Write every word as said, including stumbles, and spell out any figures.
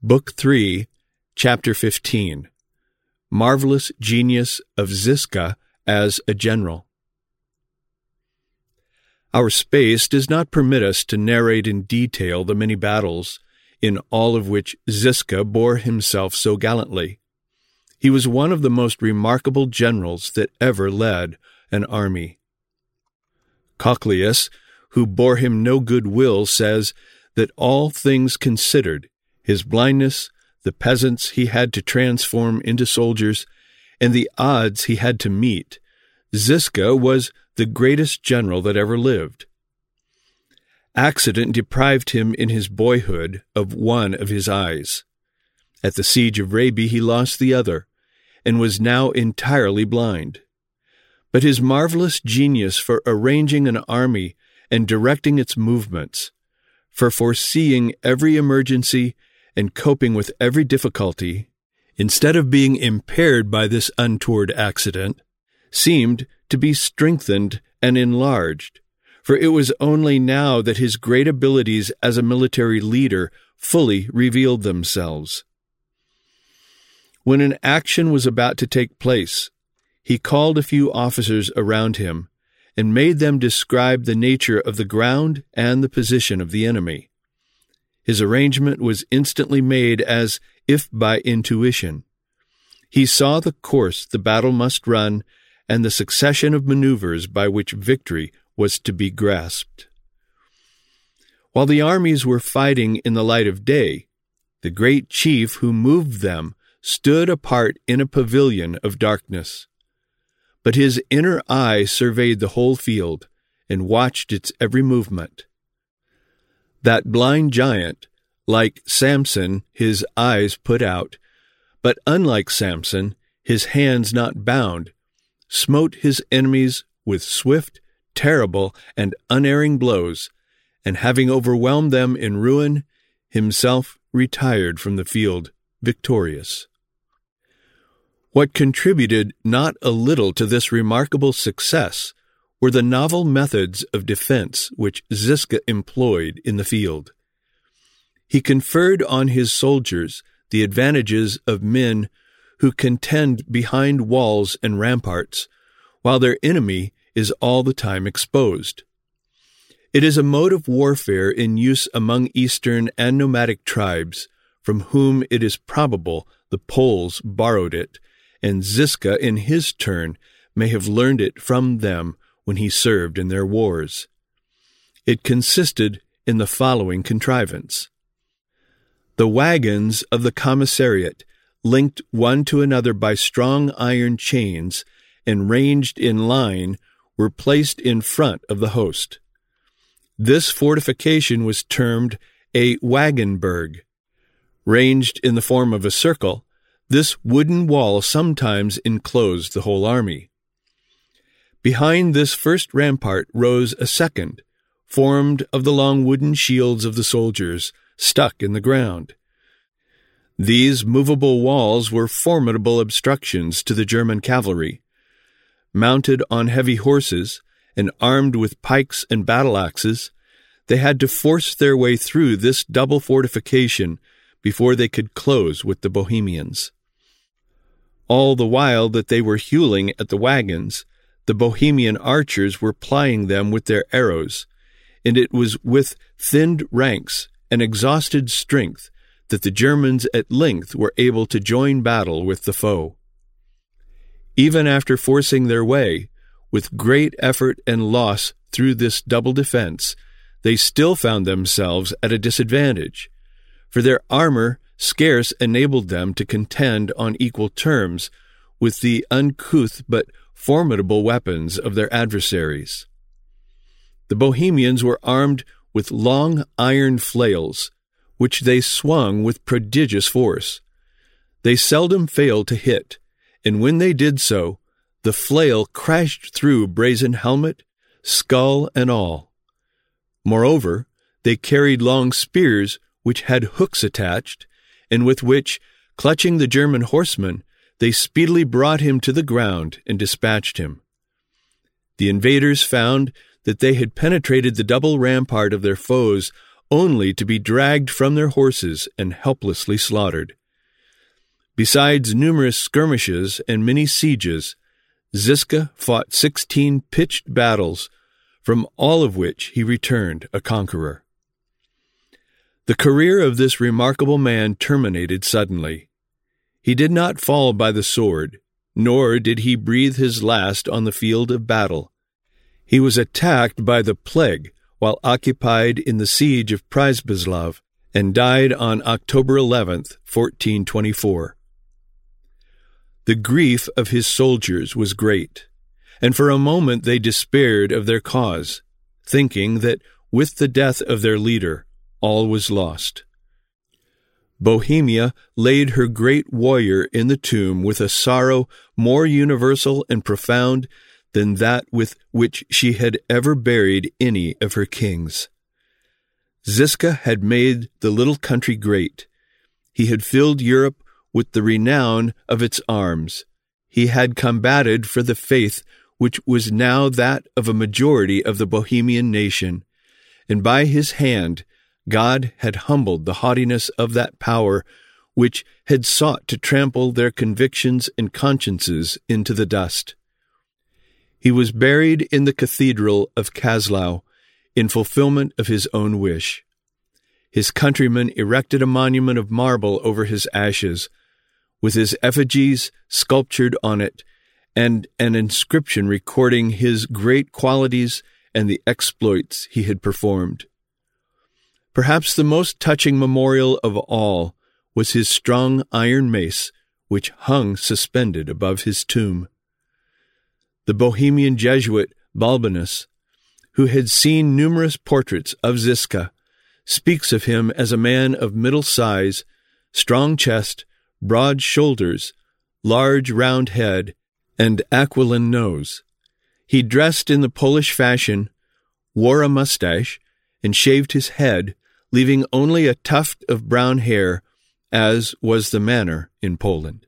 Book three, Chapter fifteen. Marvelous Genius of Ziska as a General. Our space does not permit us to narrate in detail the many battles, in all of which Ziska bore himself so gallantly. He was one of the most remarkable generals that ever led an army. Cocleus, who bore him no good will, says that all things considered, his blindness, the peasants he had to transform into soldiers, and the odds he had to meet, Ziska was the greatest general that ever lived. Accident deprived him in his boyhood of one of his eyes. At the siege of Rabi he lost the other, and was now entirely blind. But his marvelous genius for arranging an army and directing its movements, for foreseeing every emergency and coping with every difficulty, instead of being impaired by this untoward accident, seemed to be strengthened and enlarged, for it was only now that his great abilities as a military leader fully revealed themselves. When an action was about to take place, he called a few officers around him and made them describe the nature of the ground and the position of the enemy. His arrangement was instantly made as if by intuition. He saw the course the battle must run and the succession of maneuvers by which victory was to be grasped. While the armies were fighting in the light of day, the great chief who moved them stood apart in a pavilion of darkness. But his inner eye surveyed the whole field and watched its every movement. That blind giant, like Samson, his eyes put out, but unlike Samson, his hands not bound, smote his enemies with swift, terrible, and unerring blows, and having overwhelmed them in ruin, himself retired from the field victorious. What contributed not a little to this remarkable success were the novel methods of defense which Ziska employed in the field. He conferred on his soldiers the advantages of men who contend behind walls and ramparts, while their enemy is all the time exposed. It is a mode of warfare in use among Eastern and nomadic tribes, from whom it is probable the Poles borrowed it, and Ziska, in his turn, may have learned it from them when he served in their wars. It consisted in the following contrivance. The wagons of the commissariat, linked one to another by strong iron chains and ranged in line, were placed in front of the host. This fortification was termed a wagonburg. Ranged in the form of a circle, this wooden wall sometimes enclosed the whole army. Behind this first rampart rose a second, formed of the long wooden shields of the soldiers, stuck in the ground. These movable walls were formidable obstructions to the German cavalry. Mounted on heavy horses and armed with pikes and battle-axes, they had to force their way through this double fortification before they could close with the Bohemians. All the while that they were hewling at the wagons, the Bohemian archers were plying them with their arrows, and it was with thinned ranks and exhausted strength that the Germans at length were able to join battle with the foe. Even after forcing their way, with great effort and loss through this double defense, they still found themselves at a disadvantage, for their armor scarce enabled them to contend on equal terms with the uncouth but formidable weapons of their adversaries. The Bohemians were armed with long iron flails, which they swung with prodigious force. They seldom failed to hit, and when they did so, the flail crashed through brazen helmet, skull, and all. Moreover, they carried long spears which had hooks attached, and with which, clutching the German horseman, they speedily brought him to the ground and dispatched him. The invaders found that they had penetrated the double rampart of their foes only to be dragged from their horses and helplessly slaughtered. Besides numerous skirmishes and many sieges, Ziska fought sixteen pitched battles, from all of which he returned a conqueror. The career of this remarkable man terminated suddenly. He did not fall by the sword, nor did he breathe his last on the field of battle. He was attacked by the plague while occupied in the siege of Przebyslav, and died on October eleventh, fourteen twenty-four. The grief of his soldiers was great, and for a moment they despaired of their cause, thinking that with the death of their leader, all was lost. Bohemia laid her great warrior in the tomb with a sorrow more universal and profound than that with which she had ever buried any of her kings. Ziska had made the little country great. He had filled Europe with the renown of its arms. He had combated for the faith which was now that of a majority of the Bohemian nation, and by his hand God had humbled the haughtiness of that power which had sought to trample their convictions and consciences into the dust. He was buried in the cathedral of Kaslau in fulfillment of his own wish. His countrymen erected a monument of marble over his ashes, with his effigies sculptured on it, and an inscription recording his great qualities and the exploits he had performed. Perhaps the most touching memorial of all was his strong iron mace, which hung suspended above his tomb. The Bohemian Jesuit Balbinus, who had seen numerous portraits of Ziska, speaks of him as a man of middle size, strong chest, broad shoulders, large round head, and aquiline nose. He dressed in the Polish fashion, wore a mustache, and shaved his head, leaving only a tuft of brown hair, as was the manner in Poland.